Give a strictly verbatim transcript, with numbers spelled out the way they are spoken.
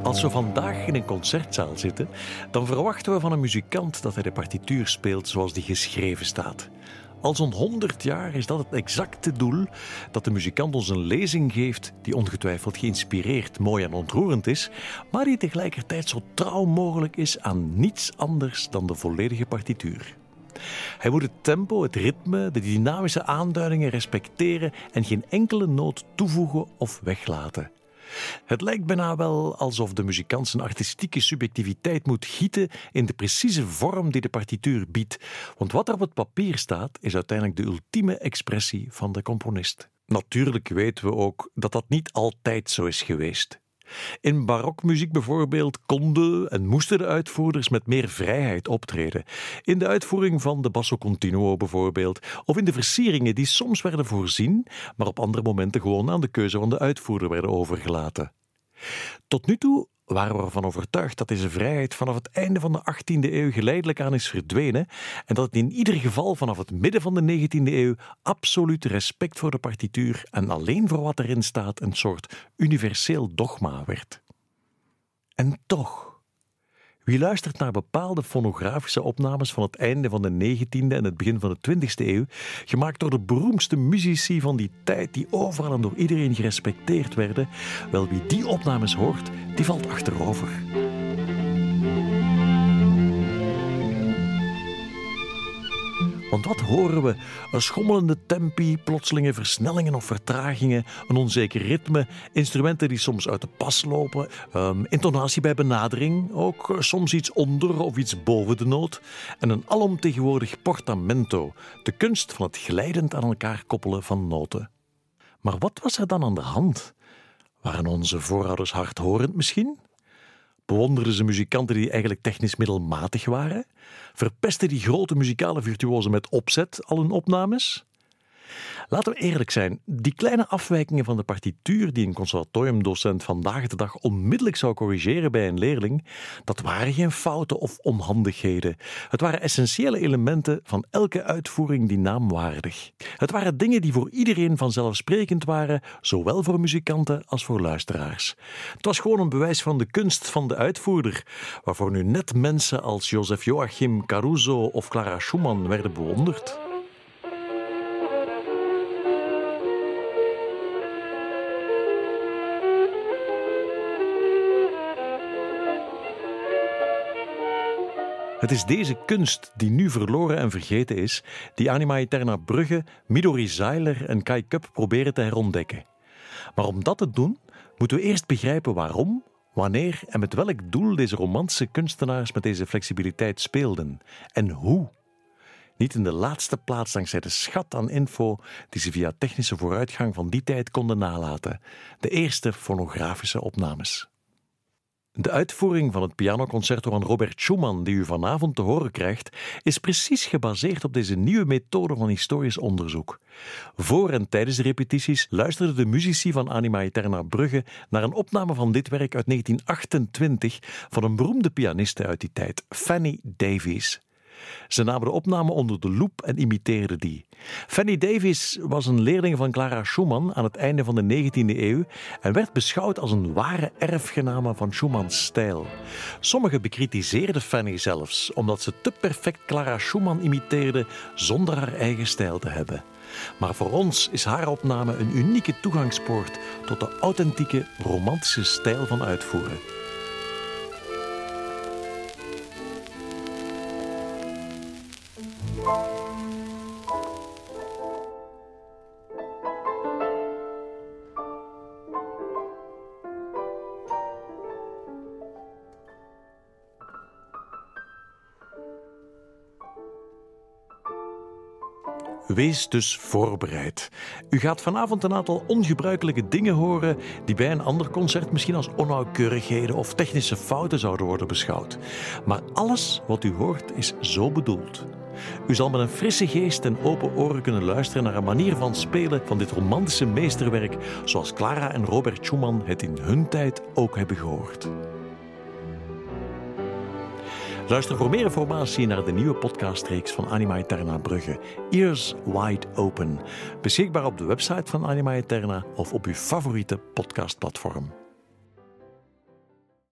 Als we vandaag in een concertzaal zitten, dan verwachten we van een muzikant dat hij de partituur speelt zoals die geschreven staat. Al zo'n honderd jaar is dat het exacte doel, dat de muzikant ons een lezing geeft die ongetwijfeld geïnspireerd, mooi en ontroerend is, maar die tegelijkertijd zo trouw mogelijk is aan niets anders dan de volledige partituur. Hij moet het tempo, het ritme, de dynamische aanduidingen respecteren en geen enkele noot toevoegen of weglaten. Het lijkt bijna wel alsof de muzikant zijn artistieke subjectiviteit moet gieten in de precieze vorm die de partituur biedt. Want wat er op het papier staat, is uiteindelijk de ultieme expressie van de componist. Natuurlijk weten we ook dat dat niet altijd zo is geweest. In barokmuziek bijvoorbeeld konden en moesten de uitvoerders met meer vrijheid optreden. In de uitvoering van de basso continuo bijvoorbeeld, of in de versieringen die soms werden voorzien, maar op andere momenten gewoon aan de keuze van de uitvoerder werden overgelaten. Tot nu toe waren we ervan overtuigd dat deze vrijheid vanaf het einde van de achttiende eeuw geleidelijk aan is verdwenen en dat het in ieder geval vanaf het midden van de negentiende eeuw absoluut respect voor de partituur en alleen voor wat erin staat een soort universeel dogma werd. En toch, wie luistert naar bepaalde fonografische opnames van het einde van de negentiende en het begin van de twintigste eeuw, gemaakt door de beroemdste muzici van die tijd die overal en door iedereen gerespecteerd werden, wel wie die opnames hoort, die valt achterover. Want wat horen we? Een schommelende tempi, plotselinge versnellingen of vertragingen, een onzeker ritme, instrumenten die soms uit de pas lopen, um, intonatie bij benadering, ook soms iets onder of iets boven de noot, en een alomtegenwoordig portamento, de kunst van het glijdend aan elkaar koppelen van noten. Maar wat was er dan aan de hand? Waren onze voorouders hardhorend misschien? Bewonderden ze muzikanten die eigenlijk technisch middelmatig waren? Verpesten die grote muzikale virtuosen met opzet al hun opnames? Laten we eerlijk zijn, die kleine afwijkingen van de partituur die een conservatoriumdocent vandaag de dag onmiddellijk zou corrigeren bij een leerling, dat waren geen fouten of onhandigheden. Het waren essentiële elementen van elke uitvoering die naamwaardig. Het waren dingen die voor iedereen vanzelfsprekend waren, zowel voor muzikanten als voor luisteraars. Het was gewoon een bewijs van de kunst van de uitvoerder, waarvoor nu net mensen als Joseph Joachim Caruso of Clara Schumann werden bewonderd. Het is deze kunst die nu verloren en vergeten is, die Anima Aeterna Brugge, Midori Seiler en Kai Köpp proberen te herontdekken. Maar om dat te doen, moeten we eerst begrijpen waarom, wanneer en met welk doel deze romantische kunstenaars met deze flexibiliteit speelden. En hoe. Niet in de laatste plaats dankzij de schat aan info die ze via technische vooruitgang van die tijd konden nalaten. De eerste fonografische opnames. De uitvoering van het pianoconcerto van Robert Schumann, die u vanavond te horen krijgt, is precies gebaseerd op deze nieuwe methode van historisch onderzoek. Voor en tijdens de repetities luisterden de muzici van Anima Aeterna Brugge naar een opname van dit werk uit negentien achtentwintig van een beroemde pianiste uit die tijd, Fanny Davies. Ze namen de opname onder de loep en imiteerden die. Fanny Davies was een leerling van Clara Schumann aan het einde van de negentiende eeuw en werd beschouwd als een ware erfgename van Schumanns stijl. Sommigen bekritiseerden Fanny zelfs, omdat ze te perfect Clara Schumann imiteerde zonder haar eigen stijl te hebben. Maar voor ons is haar opname een unieke toegangspoort tot de authentieke romantische stijl van uitvoeren. Wees dus voorbereid. U gaat vanavond een aantal ongebruikelijke dingen horen die bij een ander concert misschien als onnauwkeurigheden of technische fouten zouden worden beschouwd. Maar alles wat u hoort is zo bedoeld. U zal met een frisse geest en open oren kunnen luisteren naar een manier van spelen van dit romantische meesterwerk, zoals Clara en Robert Schumann het in hun tijd ook hebben gehoord. Luister voor meer informatie naar de nieuwe podcastreeks van Anima Aeterna Brugge, Ears Wide Open. Beschikbaar op de website van Anima Aeterna of op uw favoriete podcastplatform.